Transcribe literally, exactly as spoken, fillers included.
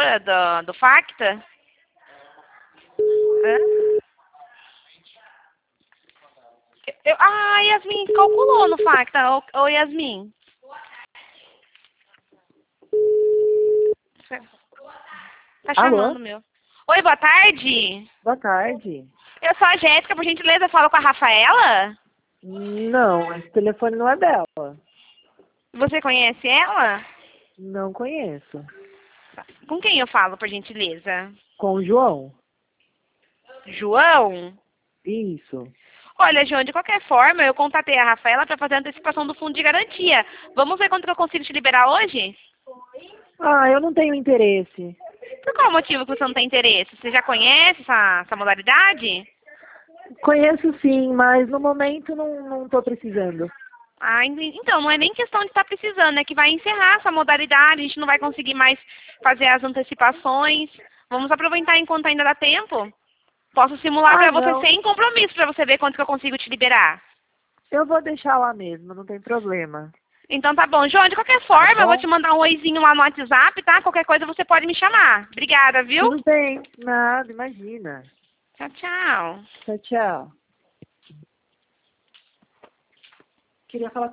da, do, do Facta? Hã? Eu, ah, Yasmin, calculou no Facta. Ô, ô Yasmin. Tá Alô? chamando, meu. Oi, boa tarde. Boa tarde. Eu sou a Jéssica, por gentileza, falo com a Rafaela? Não, esse telefone não é dela. Você conhece ela? Não conheço. Com quem eu falo, por gentileza? Com o João? João? Isso. Olha, João, de qualquer forma, eu contatei a Rafaela para fazer a antecipação do fundo de garantia. Vamos ver quanto que eu consigo te liberar hoje? Ah, eu não tenho interesse. Por qual motivo que você não tem interesse? Você já conhece essa, essa modalidade? Conheço sim, mas no momento não, não tô precisando. Ah, enten- então, não é nem questão de estar precisando, é que vai encerrar essa modalidade, a gente não vai conseguir mais fazer as antecipações. Vamos aproveitar enquanto ainda dá tempo. Posso simular Ah, para você não. sem compromisso, para você ver quanto que eu consigo te liberar. Eu vou deixar lá mesmo, não tem problema. Então tá bom. João, de qualquer Tá forma, eu vou bom? te mandar um oizinho lá no WhatsApp, tá? Qualquer coisa você pode me chamar. Obrigada, viu? Tudo bem. Nada, imagina. Tchau, tchau. Tchau, tchau. Queria falar